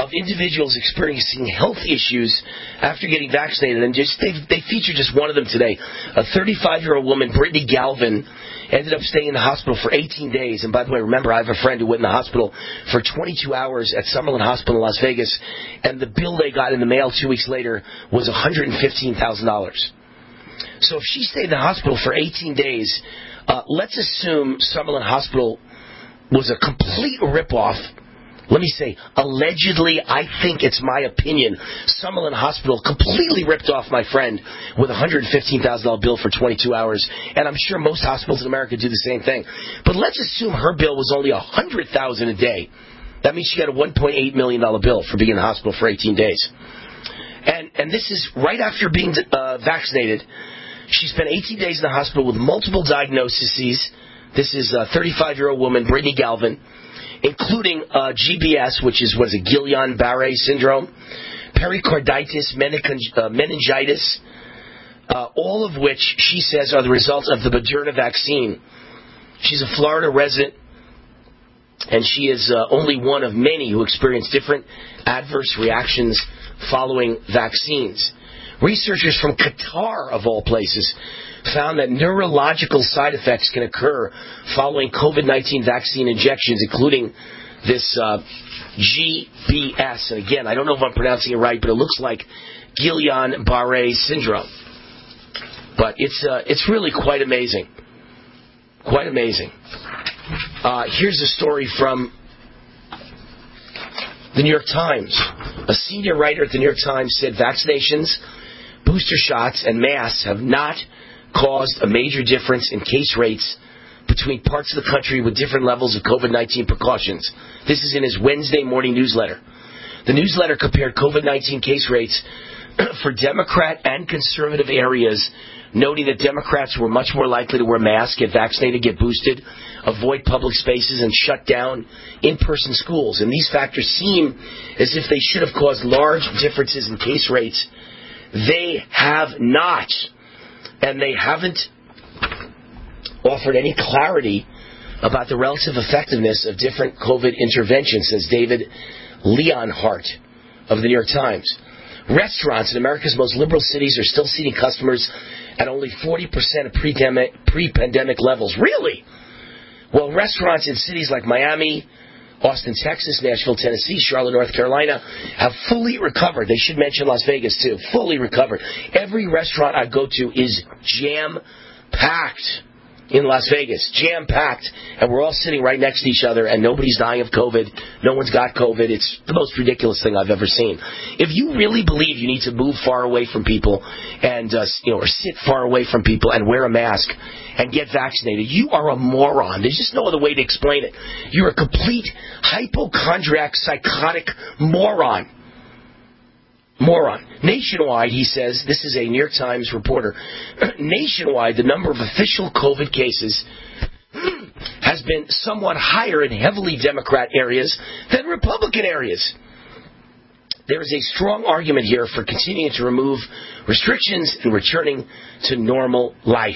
S3: of individuals experiencing health issues after getting vaccinated, and just they they feature just one of them today. A thirty-five-year-old woman, Brittany Galvin, ended up staying in the hospital for eighteen days. And by the way, remember, I have a friend who went in the hospital for twenty-two hours at Summerlin Hospital in Las Vegas, and the bill they got in the mail two weeks later was one hundred fifteen thousand dollars. So if she stayed in the hospital for eighteen days, uh, let's assume Summerlin Hospital was a complete ripoff. Let me say, allegedly, I think it's my opinion, Summerlin Hospital completely ripped off my friend with a one hundred fifteen thousand dollars bill for twenty-two hours, and I'm sure most hospitals in America do the same thing. But let's assume her bill was only one hundred thousand dollars a day. That means she got a one point eight million dollars bill for being in the hospital for eighteen days. And and this is right after being uh, vaccinated. She spent eighteen days in the hospital with multiple diagnoses. This is a thirty-five-year-old woman, Brittany Galvin, including uh, G B S, which is, what is it, Guillain-Barré syndrome, pericarditis, uh, meningitis, uh, all of which, she says, are the results of the Moderna vaccine. She's a Florida resident, and she is uh, only one of many who experience different adverse reactions following vaccines. Researchers from Qatar, of all places, found that neurological side effects can occur following COVID nineteen vaccine injections, including this uh, G B S. And again, I don't know if I'm pronouncing it right, but it looks like Guillain-Barré syndrome. But it's uh, it's really quite amazing. Quite amazing. Uh, here's a story from the New York Times. A senior writer at the New York Times said vaccinations, booster shots, and masks have not caused a major difference in case rates between parts of the country with different levels of COVID nineteen precautions. This is in his Wednesday morning newsletter. The newsletter compared COVID nineteen case rates for Democrat and conservative areas, noting that Democrats were much more likely to wear masks, get vaccinated, get boosted, avoid public spaces, and shut down in-person schools. And these factors seem as if they should have caused large differences in case rates. They have not. And they haven't offered any clarity about the relative effectiveness of different COVID interventions, says David Leonhardt of the New York Times. Restaurants in America's most liberal cities are still seating customers at only forty percent of pre-pandemic, pre-pandemic levels. Really? Well, restaurants in cities like Miami, Austin, Texas, Nashville, Tennessee, Charlotte, North Carolina have fully recovered. They should mention Las Vegas, too. Fully recovered. Every restaurant I go to is jam-packed in Las Vegas. Jam-packed. And we're all sitting right next to each other, and nobody's dying of COVID. No one's got COVID. It's the most ridiculous thing I've ever seen. If you really believe you need to move far away from people and, uh, you know, or sit far away from people and wear a mask and get vaccinated, you are a moron. There's just no other way to explain it. You're a complete hypochondriac, psychotic moron. Moron. Nationwide, he says, this is a New York Times reporter, nationwide, the number of official COVID cases has been somewhat higher in heavily Democrat areas than Republican areas. There is a strong argument here for continuing to remove restrictions and returning to normal life.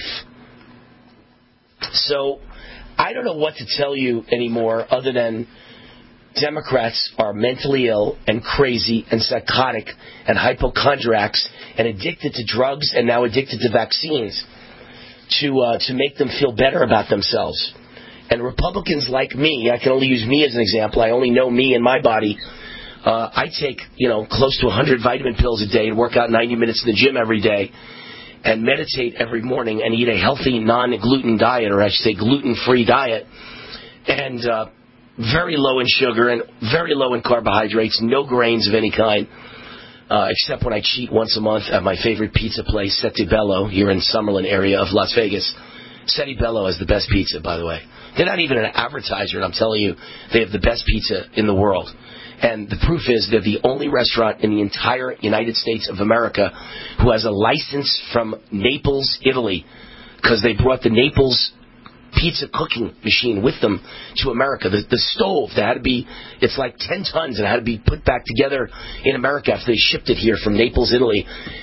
S3: So, I don't know what to tell you anymore other than Democrats are mentally ill and crazy and psychotic and hypochondriacs and addicted to drugs and now addicted to vaccines to uh, to make them feel better about themselves. And Republicans like me, I can only use me as an example. I only know me and my body. Uh, I take, you know, close to one hundred vitamin pills a day and work out ninety minutes in the gym every day and meditate every morning and eat a healthy non-gluten diet, or I should say gluten-free diet, and uh, very low in sugar and very low in carbohydrates, no grains of any kind, uh, except when I cheat once a month at my favorite pizza place, Sette Bello, here in Summerlin area of Las Vegas. Sette Bello is the best pizza, by the way. They're not even an advertiser, and I'm telling you, they have the best pizza in the world. And the proof is they're the only restaurant in the entire United States of America who has a license from Naples, Italy, because they brought the Naples pizza cooking machine with them to America. The, the stove that had to be, it's like ten tons and it had to be put back together in America after they shipped it here from Naples, Italy.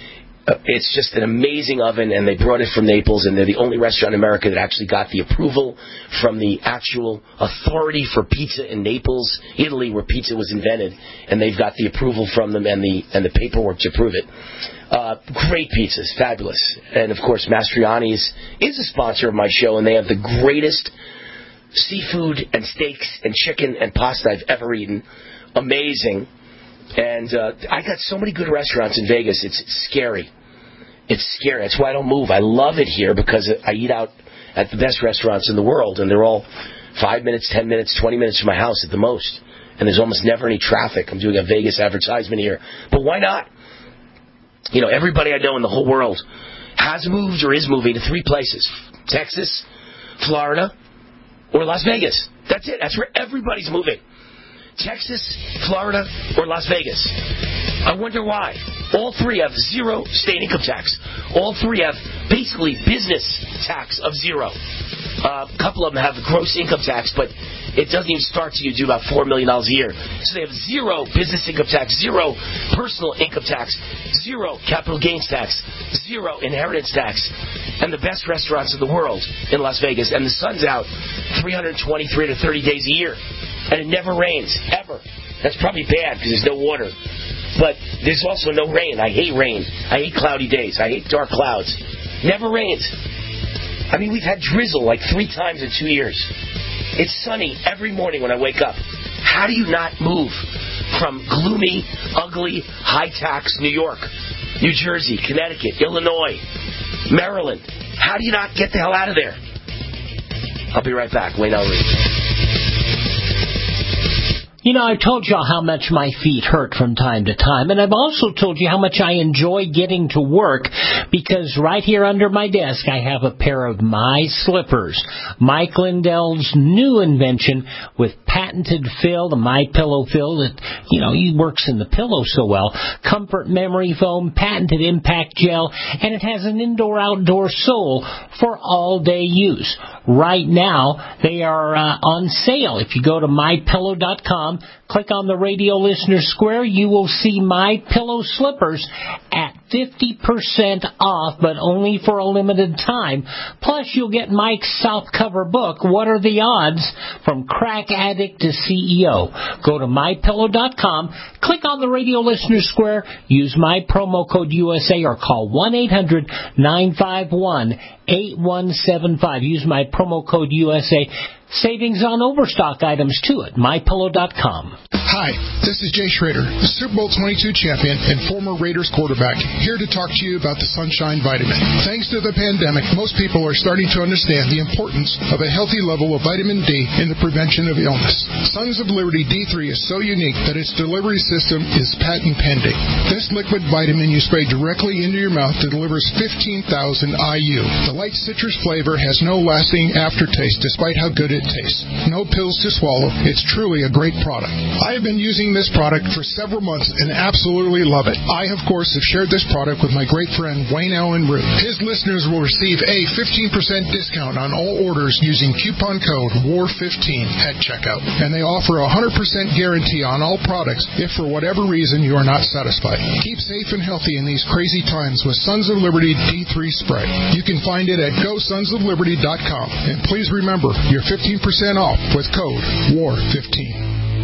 S17: It's just an amazing oven, and they brought it from Naples, and they're the only restaurant in America that actually got the approval from the actual authority for pizza in Naples, Italy, where pizza was invented, and they've got the approval from them and the and the paperwork to prove it. Uh, great pizzas, fabulous. And, of course, Mastriani's is a sponsor of my show, and they have the greatest seafood and steaks and chicken and pasta I've ever eaten. Amazing. And uh, I got so many good restaurants in Vegas, it's, it's scary. It's scary. That's why I don't move. I love it here because I eat out at the best restaurants in the world, and they're all five minutes, ten minutes, twenty minutes from my house at the most. And there's almost never any traffic. I'm doing a Vegas advertisement here. But why not? You know, everybody I know in the whole world has moved or is moving to three places. Texas, Florida, or Las Vegas. That's it. That's where everybody's moving. Texas, Florida, or Las Vegas. I wonder why. All three have zero state income tax. All three have basically business tax of zero. Uh, a couple of them have gross income tax, but it doesn't even start till you do about four million dollars a year. So they have zero business income tax, zero personal income tax, zero capital gains tax, zero inheritance tax, and the best restaurants in the world in Las Vegas. And the sun's out three hundred twenty, three hundred thirty days a year. And it never rains, ever. That's probably bad because there's no water. But there's also no rain. I hate rain. I hate cloudy days. I hate dark clouds. Never rains. I mean, we've had drizzle like three times in two years. It's sunny every morning when I wake up. How do you not move from gloomy, ugly, high-tax New York, New Jersey, Connecticut, Illinois, Maryland? How do you not get the hell out of there? I'll be right back. Wayne Ellery.
S18: You know, I've told y'all how much my feet hurt from time to time, and I've also told you how much I enjoy getting to work because right here under my desk I have a pair of my slippers. Mike Lindell's new invention with patented fill, the My Pillow fill that, you know, he works in the pillow so well. Comfort memory foam, patented impact gel, and it has an indoor-outdoor sole for all-day use. Right now, they are uh, on sale. If you go to my pillow dot com, click on the radio listener square, you will see My Pillow slippers at fifty percent off, but only for a limited time. Plus, you'll get Mike's softcover book, What Are the Odds? From Crack Addict to C E O. Go to my pillow dot com, click on the radio listener square, use my promo code U S A, or call one eight hundred nine five one eight one seven five. Use my promo code U S A. Savings on overstock items, too, at my pillow dot com.
S19: Hi, this is Jay Schrader, the Super Bowl twenty-two champion and former Raiders quarterback, here to talk to you about the Sunshine Vitamin. Thanks to the pandemic, most people are starting to understand the importance of a healthy level of vitamin D in the prevention of illness. Sons of Liberty D three is so unique that its delivery system is patent pending. This liquid vitamin you spray directly into your mouth delivers fifteen thousand I U. The light citrus flavor has no lasting aftertaste despite how good it tastes. No pills to swallow. It's truly a great product. I have been using this product for several months and absolutely love it. I, of course, have shared this product with my great friend Wayne Allen Root. His listeners will receive a fifteen percent discount on all orders using coupon code W A R fifteen at checkout. And they offer a one hundred percent guarantee on all products if for whatever reason you are not satisfied. Keep safe and healthy in these crazy times with Sons of Liberty D three Spray. You can find it at go sons of liberty dot com. And please remember, you're fifteen percent off with code W A R fifteen.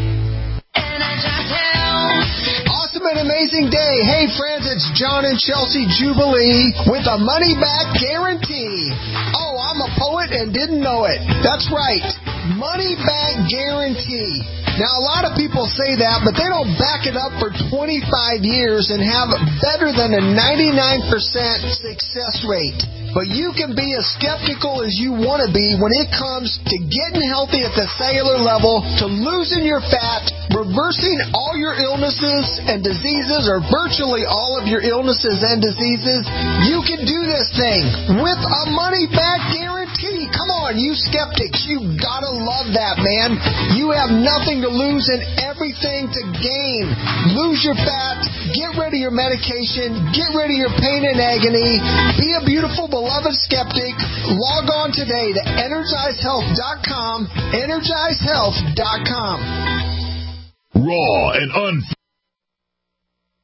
S20: Awesome and amazing day. Hey, friends, it's John and Chelsea Jubilee with a money-back guarantee. Oh, I'm a poet and didn't know it. That's right. Money-back guarantee. Now, a lot of people say that, but they don't back it up for twenty-five years and have better than a ninety-nine percent success rate. But you can be as skeptical as you want to be when it comes to getting healthy at the cellular level, to losing your fat, reversing all your illnesses and diseases, or virtually all of your illnesses and diseases. You can do this thing with a money-back guarantee. Come on, you skeptics. You gotta love that, man. You have nothing to lose and everything to gain. Lose your fat. Get rid of your medication. Get rid of your pain and agony. Be a beautiful, beloved skeptic. Log on today to energize health dot com. energize health dot com.
S2: Raw and un...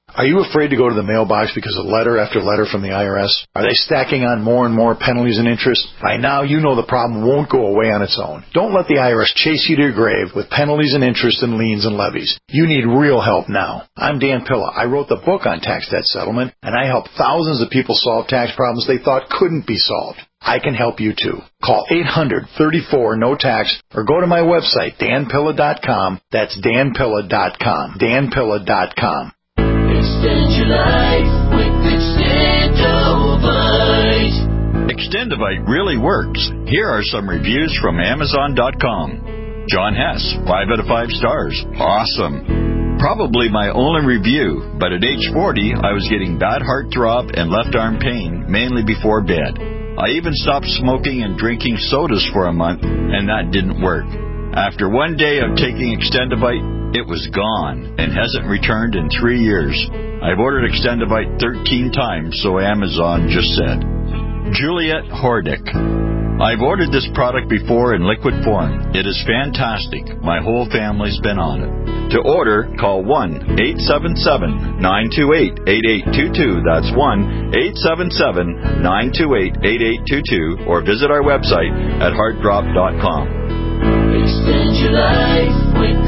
S21: Are you afraid to go to the mailbox because of letter after letter from the I R S? Are they stacking on more and more penalties and interest? By now, you know the problem won't go away on its own. Don't let the I R S chase you to your grave with penalties and interest and liens and levies. You need real help now. I'm Dan Pilla. I wrote the book on tax debt settlement, and I help thousands of people solve tax problems they thought couldn't be solved. I can help you too. Call eight hundred, thirty-four, no tax or go to my website, dan pilla dot com. That's dan pilla dot com. dan pilla dot com.
S6: Extend your life with Extendovite.
S22: Extendovite really works. Here are some reviews from amazon dot com. John Hess, five out of five stars. Awesome. Probably my only review, but at age forty, I was getting bad heart throb and left arm pain, mainly before bed. I even stopped smoking and drinking sodas for a month, and that didn't work. After one day of taking Extendovite, it was gone and hasn't returned in three years. I've ordered Extendovite thirteen times, so Amazon just said. Juliet Hordick. I've ordered this product before in liquid form. It is fantastic. My whole family's been on it. To order, call one eight seven seven, nine two eight, eight eight two two. That's one eight seven seven, nine two eight, eight eight two two. Or visit our website at heart drop dot com.
S6: Extend your life with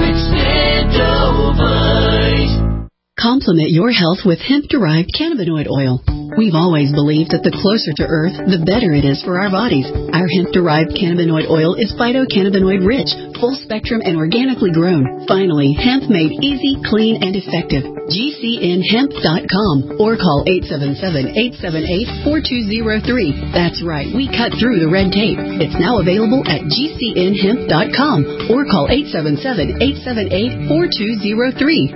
S6: Extendovite.
S13: Complement your health with hemp-derived cannabinoid oil. We've always believed that the closer to Earth, the better it is for our bodies. Our hemp-derived cannabinoid oil is phytocannabinoid-rich, full-spectrum, and organically grown. Finally, hemp made easy, clean, and effective. G C N hemp dot com or call eight seven seven, eight seven eight, four two zero three. That's right, we cut through the red tape. It's now available at G C N hemp dot com or call eight seven seven, eight seven eight, four two zero three.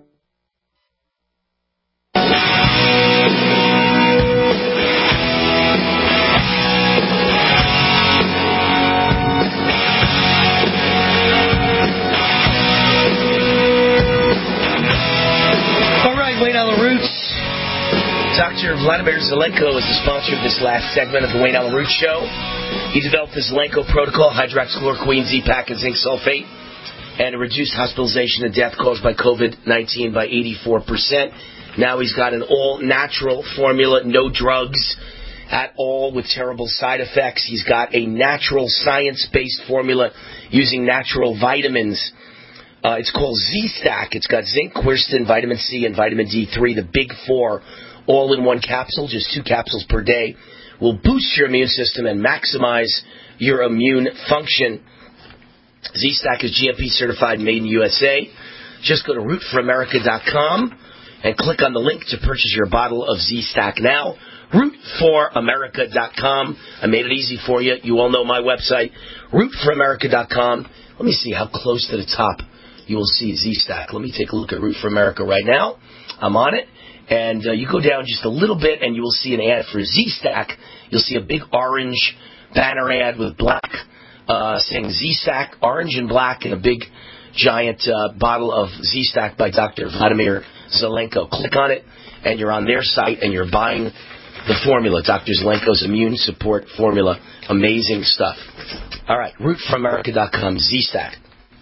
S3: Doctor Vladimir Zelenko is the sponsor of this last segment of the Wayne Allen Root Show. He developed the Zelenko protocol, hydroxychloroquine, Z-Pak, and zinc sulfate, and it reduced hospitalization and death caused by COVID nineteen by eighty-four percent. Now he's got an all-natural formula, no drugs at all with terrible side effects. He's got a natural science-based formula using natural vitamins. Uh, it's called Z-Stack. It's got zinc, quercetin, vitamin C, and vitamin D three, the big four, all in one capsule, just two capsules per day, will boost your immune system and maximize your immune function. Z-Stack is G M P certified, made in U S A. Just go to root for america dot com and click on the link to purchase your bottle of Z-Stack now. root for america dot com. I made it easy for you. You all know my website, root for america dot com. Let me see how close to the top you will see Z-Stack. Let me take a look at Root for America right now. I'm on it. And uh, you go down just a little bit and you will see an ad for Z-Stack. You'll see a big orange banner ad with black uh, saying Z-Stack, orange and black, and a big giant uh, bottle of Z-Stack by Doctor Vladimir Zelenko. Click on it and you're on their site and you're buying the formula, Doctor Zelenko's immune support formula. Amazing stuff. All right, root for america dot com, Z-Stack.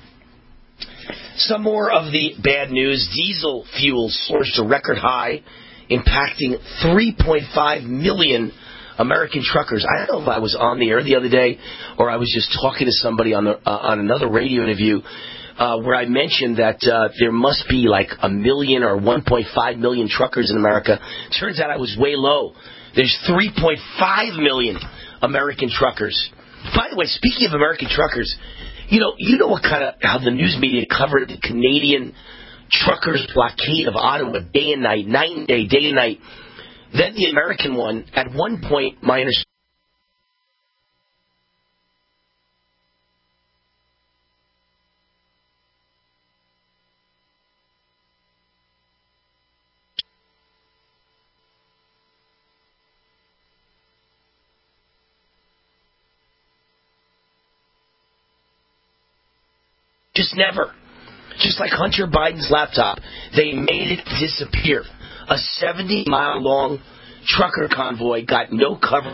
S3: Some more of the bad news. Diesel fuel soared to record high, impacting three point five million American truckers. I don't know if I was on the air the other day or I was just talking to somebody on the, uh, on another radio interview uh, where I mentioned that uh, there must be like a million or one point five million truckers in America. Turns out I was way low. There's three point five million American truckers. By the way, speaking of American truckers, You know, you know what kind of, how the news media covered the Canadian truckers' blockade of Ottawa day and night, night and day, day and night. Then the American one, at one point, my understanding, just never. Just like Hunter Biden's laptop, they made it disappear. A seventy-mile-long trucker convoy got no cover.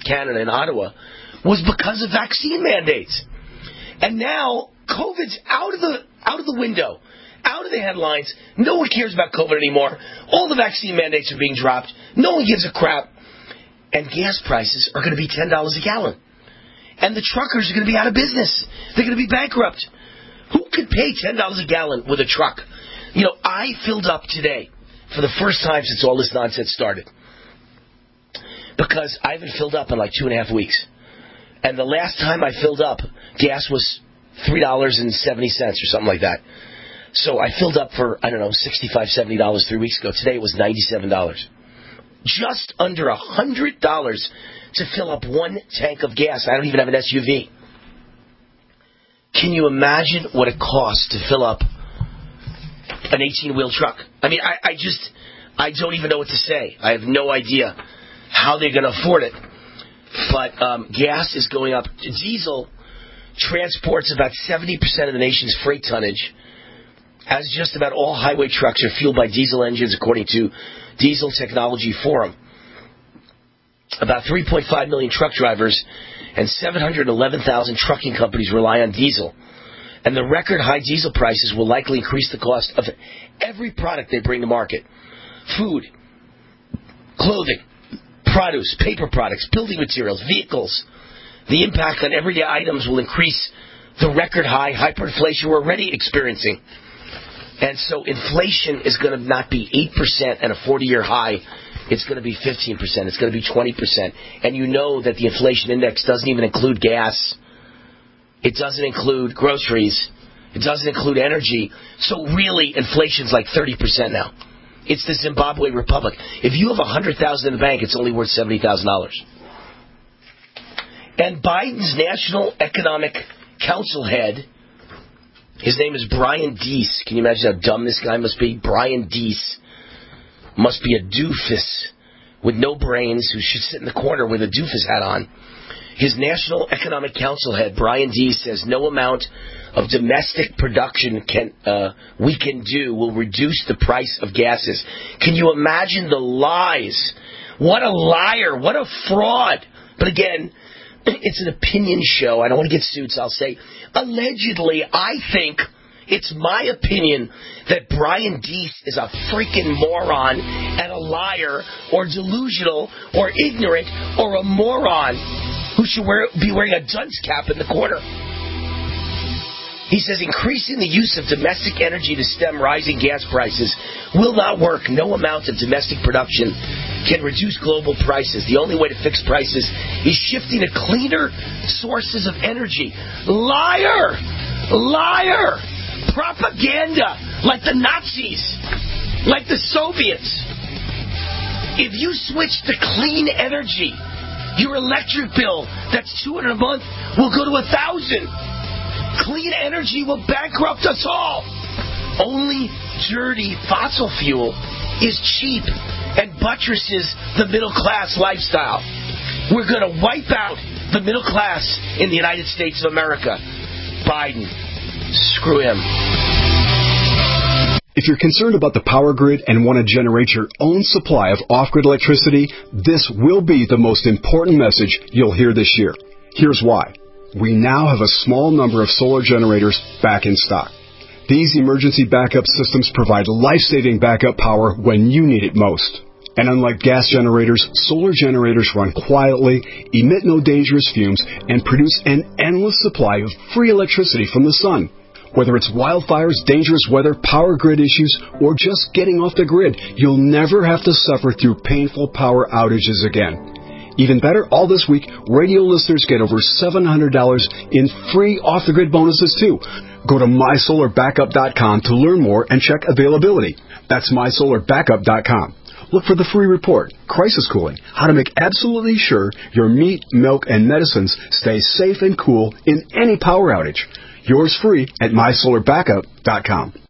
S17: Canada in Ottawa was because of vaccine mandates. And now COVID's out of the out of the window, out of the headlines. No one cares about COVID anymore. All the vaccine mandates are being dropped. No one gives a crap. And gas prices are going to be ten dollars a gallon. And the truckers are going to be out of business. They're going to be bankrupt. Who could pay ten dollars a gallon with a truck? You know, I filled up today for the first time since all this nonsense started. Because I haven't filled up in like two and a half weeks. And the last time I filled up, gas was three dollars and seventy cents or something like that. So I filled up for, I don't know, sixty-five dollars, seventy dollars three weeks ago. Today it was ninety-seven dollars. Just under one hundred dollars to fill up one tank of gas. I don't even have an S U V. Can you imagine what it costs to fill up an eighteen-wheel truck? I mean, I, I just, I don't even know what to say. I have no idea how they're going to afford it. But um, gas is going up. Diesel transports about seventy percent of the nation's freight tonnage, as just about all highway trucks are fueled by diesel engines, according to Diesel Technology Forum. About three point five million truck drivers and seven hundred eleven thousand trucking companies rely on diesel. And the record high diesel prices will likely increase the cost of every product they bring to market. Food, clothing, produce, paper products, building materials, vehicles. The impact on everyday items will increase the record high hyperinflation we're already experiencing. And so inflation is going to not be eight percent and a forty-year high. It's going to be fifteen percent. It's going to be twenty percent. And you know that the inflation index doesn't even include gas. It doesn't include groceries. It doesn't include energy. So really, inflation's like thirty percent now. It's the Zimbabwe Republic. If you have one hundred thousand dollars in the bank, it's only worth seventy thousand dollars. And Biden's National Economic Council head, his name is Brian Deese. Can you imagine how dumb this guy must be? Brian Deese must be a doofus with no brains who should sit in the corner with a doofus hat on. His National Economic Council head, Brian Deese, says no amount of domestic production can uh, we can do will reduce the price of gases. Can you imagine the lies? What a liar. What a fraud. But again, it's an opinion show. I don't want to get sued, so I'll say, allegedly, I think it's my opinion that Brian Deese is a freaking moron and a liar or delusional or ignorant or a moron who should wear, be wearing a dunce cap in the corner. He says increasing the use of domestic energy to stem rising gas prices will not work. No amount of domestic production can reduce global prices. The only way to fix prices is shifting to cleaner sources of energy. Liar! Liar! Propaganda! Like the Nazis! Like the Soviets! If you switch to clean energy, your electric bill, that's two hundred dollars a month, will go to one thousand dollars. Clean energy will bankrupt us all. Only dirty fossil fuel is cheap and buttresses the middle class lifestyle. We're going to wipe out the middle class in the United States of America. Biden. Screw him.
S1: If you're concerned about the power grid and want to generate your own supply of off-grid electricity, this will be the most important message you'll hear this year. Here's why. We now have a small number of solar generators back in stock. These emergency backup systems provide life-saving backup power when you need it most. And unlike gas generators, solar generators run quietly, emit no dangerous fumes, and produce an endless supply of free electricity from the sun. Whether it's wildfires, dangerous weather, power grid issues, or just getting off the grid, you'll never have to suffer through painful power outages again. Even better, all this week, radio listeners get over seven hundred dollars in free off-the-grid bonuses, too. Go to my solar backup dot com to learn more and check availability. That's my solar backup dot com. Look for the free report, Crisis Cooling, how to make absolutely sure your meat, milk, and medicines stay safe and cool in any power outage. Yours free at my solar backup dot com.